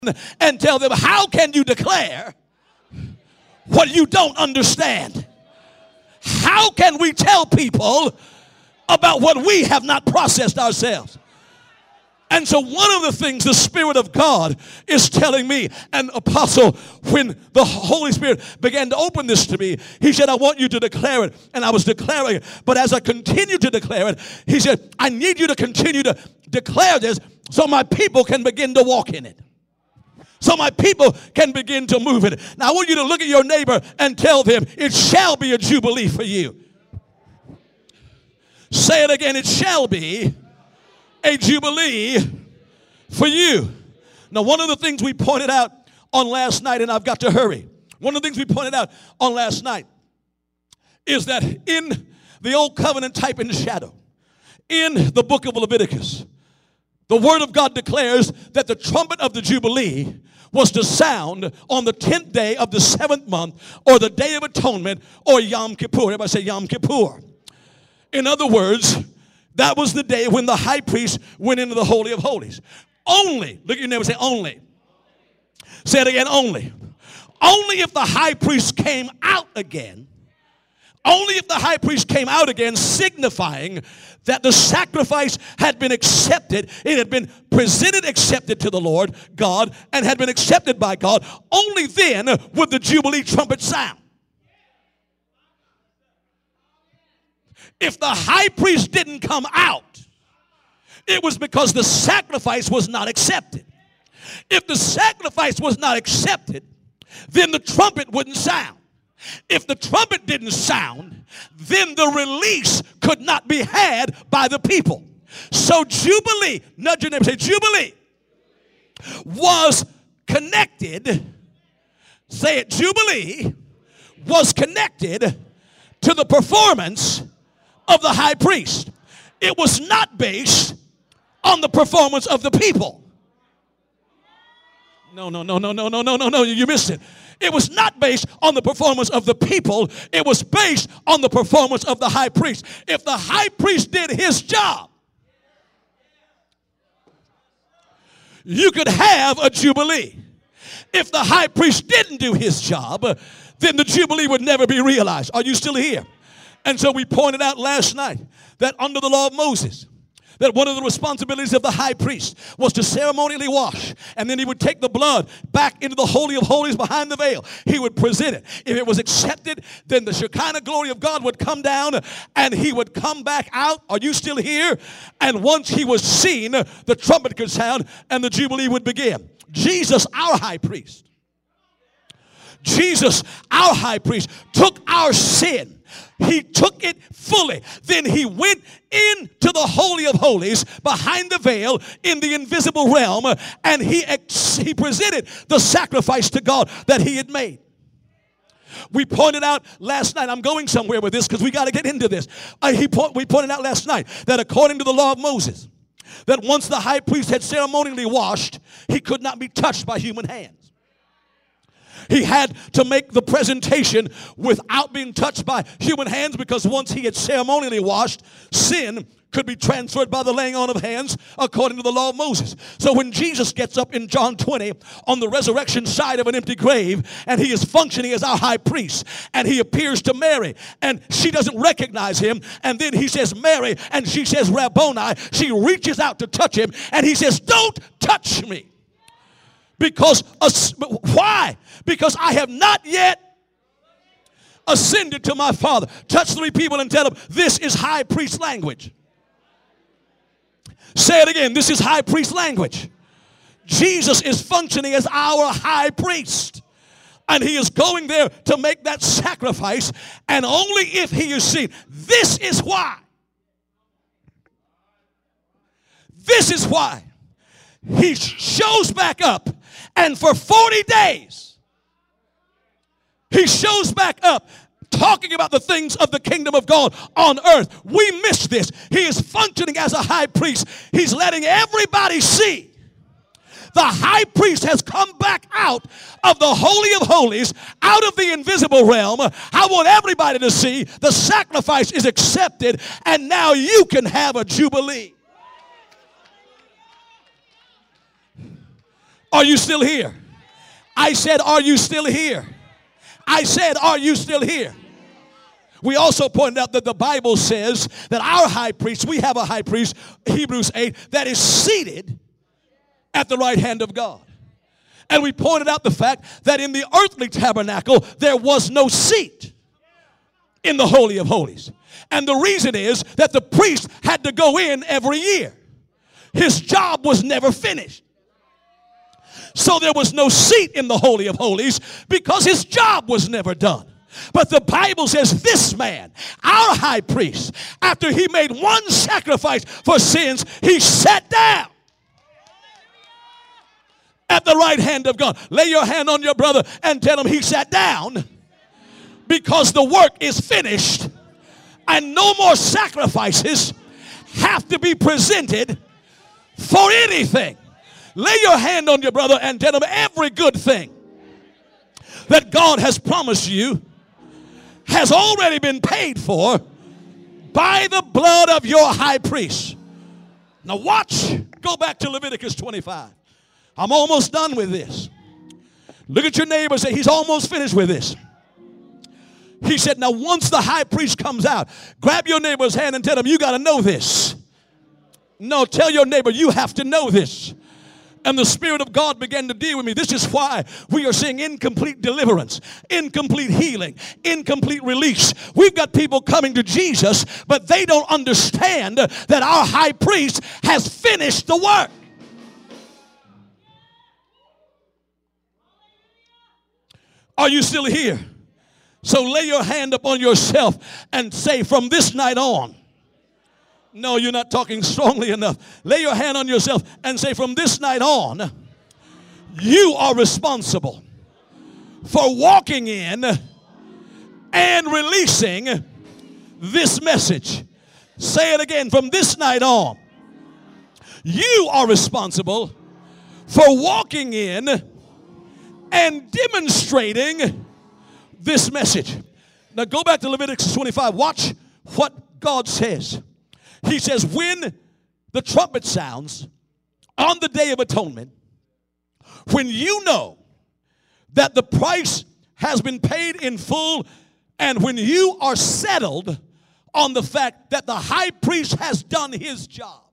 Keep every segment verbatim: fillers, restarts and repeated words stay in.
and tell them, how can you declare what you don't understand? How can we tell people about what we have not processed ourselves? And so one of the things the Spirit of God is telling me, and Apostle, when the Holy Spirit began to open this to me, he said, I want you to declare it. And I was declaring it. But as I continued to declare it, he said, I need you to continue to declare this so my people can begin to walk in it. So my people can begin to move in it. Now I want you to look at your neighbor and tell them, it shall be a jubilee for you. Say it again, it shall be a jubilee for you. Now, one of the things we pointed out on last night, and I've got to hurry. One of the things we pointed out on last night is that in the old covenant type and shadow, in the book of Leviticus, the word of God declares that the trumpet of the jubilee was to sound on the tenth day of the seventh month, or the day of atonement, or Yom Kippur. Everybody say Yom Kippur. In other words, that was the day when the high priest went into the Holy of Holies. Only, look at your neighbor, say only. Say it again, only. Only if the high priest came out again, only if the high priest came out again, signifying that the sacrifice had been accepted, it had been presented, accepted to the Lord God, and had been accepted by God, only then would the Jubilee trumpet sound. If the high priest didn't come out, it was because the sacrifice was not accepted. If the sacrifice was not accepted, then the trumpet wouldn't sound. If the trumpet didn't sound, then the release could not be had by the people. So Jubilee, nudge your neighbor, say Jubilee, was connected, say it, Jubilee was connected to the performance of the high priest. It was not based on the performance of the people. No, no, no, no, no, no, no, no, no, you missed it. It was not based on the performance of the people. It was based on the performance of the high priest. If the high priest did his job, you could have a jubilee. If the high priest didn't do his job, then the jubilee would never be realized. Are you still here? And so we pointed out last night that under the law of Moses, that one of the responsibilities of the high priest was to ceremonially wash, and then he would take the blood back into the Holy of Holies behind the veil. He would present it. If it was accepted, then the Shekinah glory of God would come down, and he would come back out. Are you still here? And once he was seen, the trumpet could sound, and the jubilee would begin. Jesus, our high priest, Jesus, our high priest, took our sin. He took it fully. Then he went into the Holy of Holies behind the veil in the invisible realm, and he, ex- he presented the sacrifice to God that he had made. We pointed out last night, I'm going somewhere with this because we got to get into this. Uh, he po- we pointed out last night that according to the law of Moses, that once the high priest had ceremonially washed, he could not be touched by human hands. He had to make the presentation without being touched by human hands, because once he had ceremonially washed, sin could be transferred by the laying on of hands according to the law of Moses. So when Jesus gets up in John twenty on the resurrection side of an empty grave, and he is functioning as our high priest, and he appears to Mary, and she doesn't recognize him, and then he says Mary, and she says Rabboni. She reaches out to touch him, and he says, don't touch me. Because, why? Because I have not yet ascended to my Father. Touch three people and tell them, this is high priest language. Say it again, this is high priest language. Jesus is functioning as our high priest. And he is going there to make that sacrifice. And only if he is seen. This is why. This is why. He shows back up. And for forty days, he shows back up talking about the things of the kingdom of God on earth. We miss this. He is functioning as a high priest. He's letting everybody see. The high priest has come back out of the Holy of Holies, out of the invisible realm. I want everybody to see the sacrifice is accepted, and now you can have a jubilee. Are you still here? I said, are you still here? I said, are you still here? We also pointed out that the Bible says that our high priest, we have a high priest, Hebrews eight, that is seated at the right hand of God. And we pointed out the fact that in the earthly tabernacle, there was no seat in the Holy of Holies. And the reason is that the priest had to go in every year. His job was never finished. So there was no seat in the Holy of Holies because his job was never done. But the Bible says this man, our high priest, after he made one sacrifice for sins, he sat down at the right hand of God. Lay your hand on your brother and tell him he sat down because the work is finished and no more sacrifices have to be presented for anything. Lay your hand on your brother and tell him every good thing that God has promised you has already been paid for by the blood of your high priest. Now watch. Go back to Leviticus twenty-five. I'm almost done with this. Look at your neighbor and say, he's almost finished with this. He said, now once the high priest comes out, grab your neighbor's hand and tell him, you got to know this. No, tell your neighbor, you have to know this. And the Spirit of God began to deal with me. This is why we are seeing incomplete deliverance, incomplete healing, incomplete release. We've got people coming to Jesus, but they don't understand that our high priest has finished the work. Are you still here? So lay your hand upon yourself and say, from this night on. No, you're not talking strongly enough. Lay your hand on yourself and say, from this night on, you are responsible for walking in and releasing this message. Say it again. From this night on, you are responsible for walking in and demonstrating this message. Now go back to Leviticus twenty-five. Watch what God says. He says, when the trumpet sounds on the Day of Atonement, when you know that the price has been paid in full, and when you are settled on the fact that the high priest has done his job.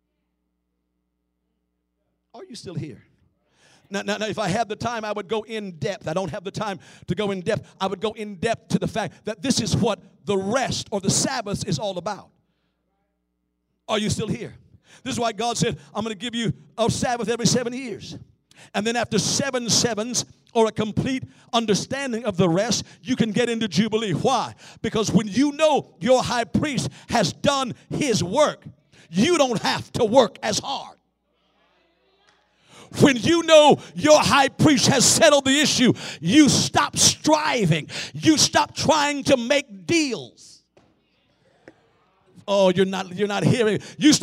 Are you still here? Now, now, now, if I had the time, I would go in depth. I don't have the time to go in depth. I would go in depth to the fact that this is what the rest or the Sabbath is all about. Are you still here? This is why God said, I'm going to give you a Sabbath every seven years. And then after seven sevens or a complete understanding of the rest, you can get into Jubilee. Why? Because when you know your high priest has done his work, you don't have to work as hard. When you know your high priest has settled the issue, you stop striving. You stop trying to make deals. Oh, you're not, you're not hearing. You stop